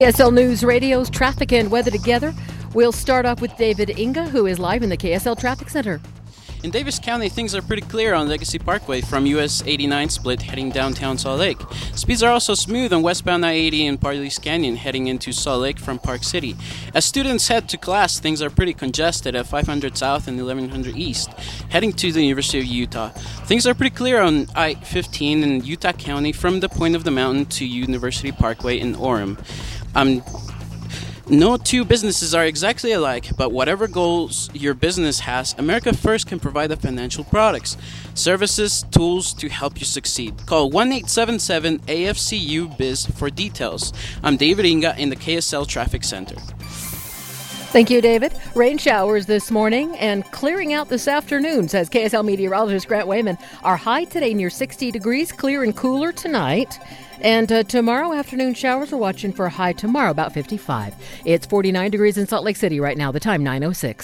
KSL News Radio's traffic and weather together. We'll start off with David Inga, who is live in the KSL Traffic Center. In Davis County, things are pretty clear on Legacy Parkway from US 89 split heading downtown Salt Lake. Speeds are also smooth on westbound I-80 in Parleys Canyon heading into Salt Lake from Park City. As students head to class, things are pretty congested at 500 South and 1100 East heading to the University of Utah. Things are pretty clear on I-15 in Utah County from the point of the mountain to University Parkway in Orem. No two businesses are exactly alike, but whatever goals your business has, America First can provide the financial products, services, tools to help you succeed. Call 1-877-AFCU-BIZ for details. I'm David Inga in the KSL Traffic Center. Thank you, David. Rain showers this morning and clearing out this afternoon, says KSL meteorologist Grant Wayman. Our high today near 60 degrees, clear and cooler tonight. And tomorrow afternoon showers, we're watching for a high tomorrow, about 55. It's 49 degrees in Salt Lake City right now, the time 9:06.